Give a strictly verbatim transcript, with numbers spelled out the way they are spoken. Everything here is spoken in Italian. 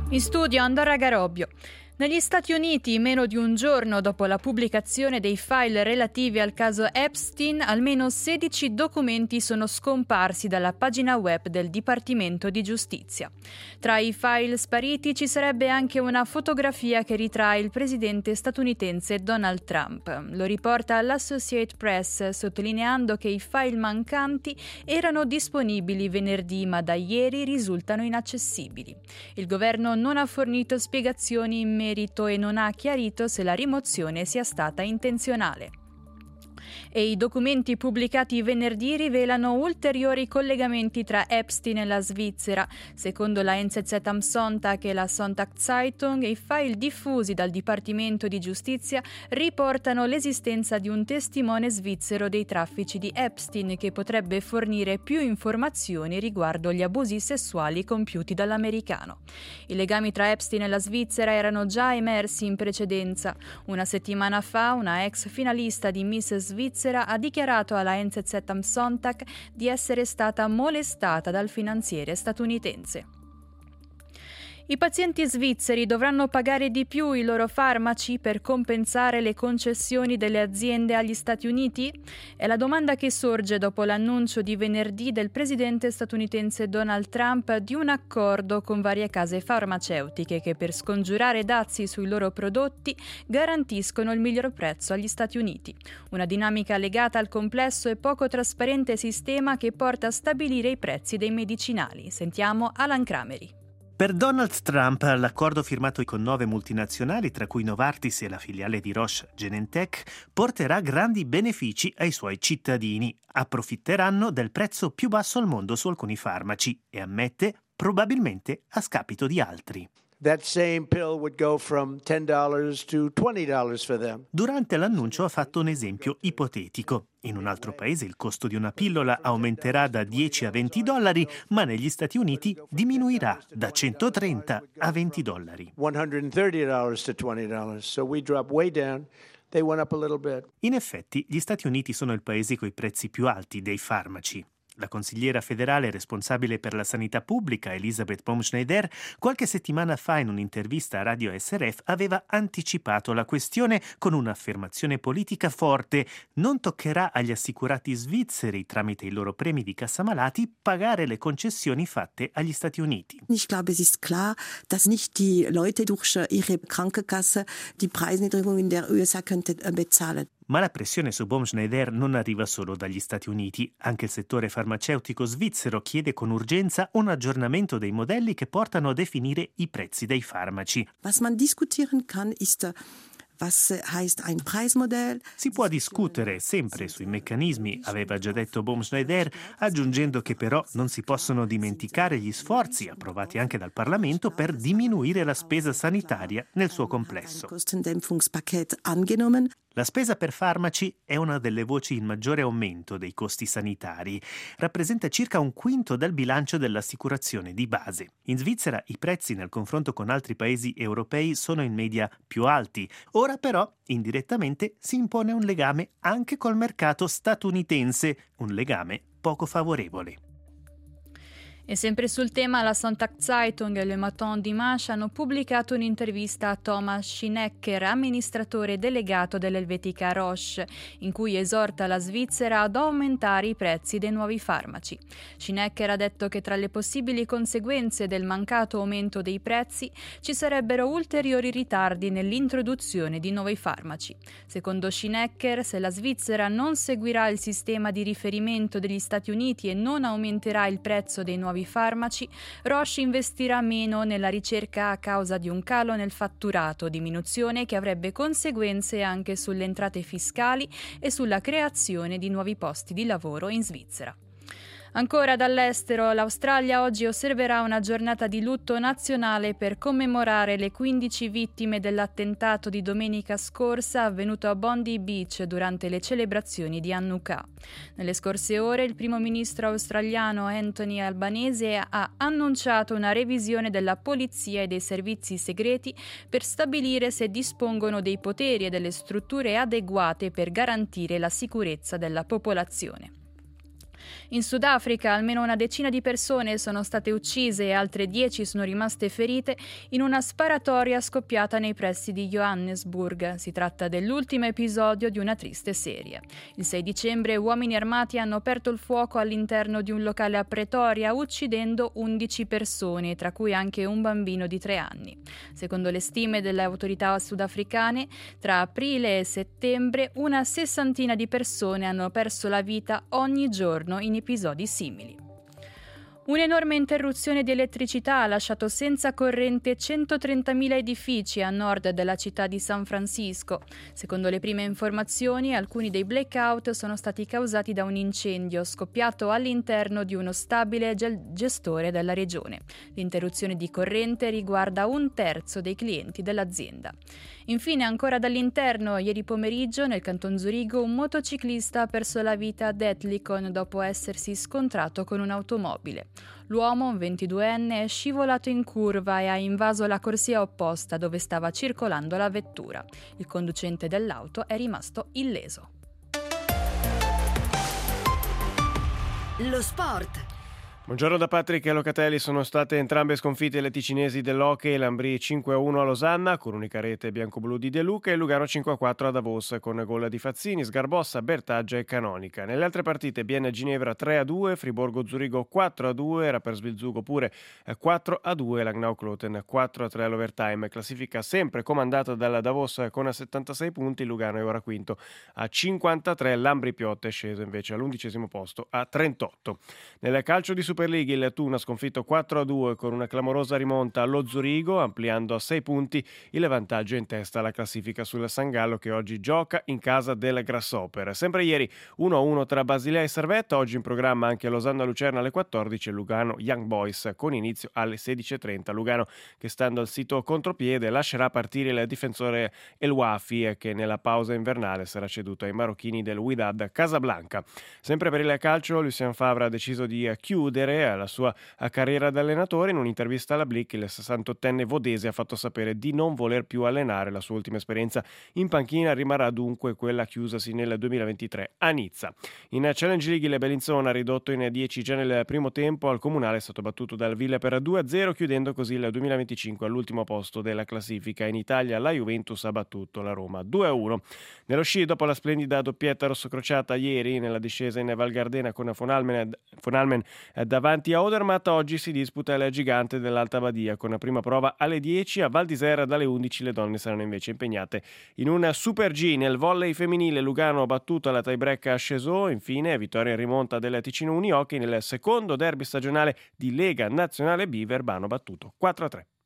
In studio Andorra Garobbio. Negli Stati Uniti, meno di un giorno dopo la pubblicazione dei file relativi al caso Epstein, almeno sedici documenti sono scomparsi dalla pagina web del Dipartimento di Giustizia. Tra i file spariti ci sarebbe anche una fotografia che ritrae il presidente statunitense Donald Trump. Lo riporta l'Associated Press, sottolineando che i file mancanti erano disponibili venerdì, ma da ieri risultano inaccessibili. Il governo non ha fornito spiegazioni in merito e non ha chiarito se la rimozione sia stata intenzionale. E i documenti pubblicati venerdì rivelano ulteriori collegamenti tra Epstein e la Svizzera. Secondo la N Z Z am Sonntag e la Sonntagszeitung, i file diffusi dal Dipartimento di Giustizia riportano l'esistenza di un testimone svizzero dei traffici di Epstein che potrebbe fornire più informazioni riguardo gli abusi sessuali compiuti dall'americano. I legami tra Epstein e la Svizzera erano già emersi in precedenza. Una settimana fa una ex finalista di Miss Svizzera ha dichiarato alla N Z Z am Sonntag di essere stata molestata dal finanziere statunitense. I pazienti svizzeri dovranno pagare di più i loro farmaci per compensare le concessioni delle aziende agli Stati Uniti? È la domanda che sorge dopo l'annuncio di venerdì del presidente statunitense Donald Trump di un accordo con varie case farmaceutiche che, per scongiurare dazi sui loro prodotti, garantiscono il miglior prezzo agli Stati Uniti. Una dinamica legata al complesso e poco trasparente sistema che porta a stabilire i prezzi dei medicinali. Sentiamo Alan Cramery. Per Donald Trump, l'accordo firmato con nove multinazionali, tra cui Novartis e la filiale di Roche Genentech, porterà grandi benefici ai suoi cittadini. Approfitteranno del prezzo più basso al mondo su alcuni farmaci e, ammette, probabilmente a scapito di altri. That same pill would go from ten dollars to twenty dollars for them. Durante l'annuncio ha fatto un esempio ipotetico. In un altro paese il costo di una pillola aumenterà da dieci a venti dollari, ma negli Stati Uniti diminuirà da centotrenta a venti dollari. one thirty dollars to twenty dollars. So we drop way down. They went up a little bit. In effetti, gli Stati Uniti sono il paese coi prezzi più alti dei farmaci. La consigliera federale responsabile per la sanità pubblica, Elisabeth Baumschneider, qualche settimana fa in un'intervista a Radio S R F aveva anticipato la questione con un'affermazione politica forte: non toccherà agli assicurati svizzeri, tramite i loro premi di cassamalati, pagare le concessioni fatte agli Stati Uniti. Ich glaube, es ist klar, dass nicht die Leute durch ihre Krankenkasse die Preisniedrigung in der U S A könnte bezahlen. Ma la pressione su Baumschneider non arriva solo dagli Stati Uniti. Anche il settore farmaceutico svizzero chiede con urgenza un aggiornamento dei modelli che portano a definire i prezzi dei farmaci. Was man diskutieren kann, ist was heißt ein Preismodell? Si può discutere sempre sui meccanismi, aveva già detto Baumschneider, aggiungendo che però non si possono dimenticare gli sforzi, approvati anche dal Parlamento, per diminuire la spesa sanitaria nel suo complesso. Kostendämpfungspaket angenommen. La spesa per farmaci è una delle voci in maggiore aumento dei costi sanitari. Rappresenta circa un quinto del bilancio dell'assicurazione di base. In Svizzera i prezzi nel confronto con altri paesi europei sono in media più alti. Ora però, indirettamente, si impone un legame anche col mercato statunitense, un legame poco favorevole. E sempre sul tema, la Sonntagszeitung e Le Matin Dimanche hanno pubblicato un'intervista a Thomas Schinecker, amministratore delegato dell'elvetica Roche, in cui esorta la Svizzera ad aumentare i prezzi dei nuovi farmaci. Schinecker ha detto che tra le possibili conseguenze del mancato aumento dei prezzi ci sarebbero ulteriori ritardi nell'introduzione di nuovi farmaci. Secondo Schinecker, se la Svizzera non seguirà il sistema di riferimento degli Stati Uniti e non aumenterà il prezzo dei nuovi farmaci, Roche investirà meno nella ricerca a causa di un calo nel fatturato, diminuzione che avrebbe conseguenze anche sulle entrate fiscali e sulla creazione di nuovi posti di lavoro in Svizzera. Ancora dall'estero, l'Australia oggi osserverà una giornata di lutto nazionale per commemorare le quindici vittime dell'attentato di domenica scorsa avvenuto a Bondi Beach durante le celebrazioni di Hanukkah. Nelle scorse ore il primo ministro australiano Anthony Albanese ha annunciato una revisione della polizia e dei servizi segreti per stabilire se dispongono dei poteri e delle strutture adeguate per garantire la sicurezza della popolazione. In Sudafrica almeno una decina di persone sono state uccise e altre dieci sono rimaste ferite in una sparatoria scoppiata nei pressi di Johannesburg. Si tratta dell'ultimo episodio di una triste serie. Il sei dicembre uomini armati hanno aperto il fuoco all'interno di un locale a Pretoria, uccidendo undici persone, tra cui anche un bambino di tre anni. Secondo le stime delle autorità sudafricane, tra aprile e settembre una sessantina di persone hanno perso la vita ogni giorno in episodi simili. Un'enorme interruzione di elettricità ha lasciato senza corrente centotrentamila edifici a nord della città di San Francisco. Secondo le prime informazioni, alcuni dei blackout sono stati causati da un incendio scoppiato all'interno di uno stabile gestore della regione. L'interruzione di corrente riguarda un terzo dei clienti dell'azienda. Infine, ancora dall'interno, ieri pomeriggio nel canton Zurigo un motociclista ha perso la vita ad Etlikon dopo essersi scontrato con un'automobile. L'uomo, un ventiduenne, è scivolato in curva e ha invaso la corsia opposta dove stava circolando la vettura. Il conducente dell'auto è rimasto illeso. Lo sport. Buongiorno da Patrick e Locatelli. Sono state entrambe sconfitte le ticinesi dell'Hockey, Lambri cinque a uno a Losanna con unica rete biancoblù di De Luca e Lugano cinque a quattro a Davos con gol di Fazzini, Sgarbossa, Bertaggia e Canonica. Nelle altre partite Bienne Ginevra tre a due, Friburgo Zurigo quattro a due, Rapperswil Zugo pure quattro a due, Langnau Kloten quattro a tre all'overtime. Classifica sempre comandata dalla Davos con settantasei punti, Lugano è ora quinto a cinquantatré, Lambri Piotte è sceso invece all'undicesimo posto a trentotto. Nel calcio di Super League il Thun ha sconfitto quattro a due con una clamorosa rimonta allo Zurigo, ampliando a sei punti il vantaggio in testa alla classifica sul San Gallo che oggi gioca in casa del Grasshopper. Sempre ieri uno a uno tra Basilea e Servetta, oggi in programma anche Losanna Lucerna alle quattordici e Lugano Young Boys con inizio alle sedici e trenta. Lugano che stando al sito contropiede lascerà partire il difensore El Wafi che nella pausa invernale sarà ceduto ai marocchini del Wydad Casablanca. Sempre per il calcio Lucien Favre ha deciso di chiudere alla sua carriera da allenatore. In un'intervista alla Blick il sessantottenne vodese ha fatto sapere di non voler più allenare. La sua ultima esperienza in panchina rimarrà dunque quella chiusasi nel duemilaventitré a Nizza. In Challenge League il Bellinzona ha ridotto in dieci già nel primo tempo al Comunale, è stato battuto dal Villa per due a zero, chiudendo così il duemilaventicinque all'ultimo posto della classifica. In Italia la Juventus ha battuto la Roma due a uno. Nello sci, dopo la splendida doppietta rossocrociata ieri nella discesa in Val Gardena con Von Almen, Von Almen davanti a Odermatt, oggi si disputa il gigante dell'Alta Badia con la prima prova alle dieci. A Val d'Isera dalle undici le donne saranno invece impegnate in un Super G. Nel volley femminile Lugano ha battuto alla tiebreak a Cesò. Infine vittoria in rimonta del Ticino Unihockey nel secondo derby stagionale di Lega Nazionale B. Verbano battuto quattro a tre.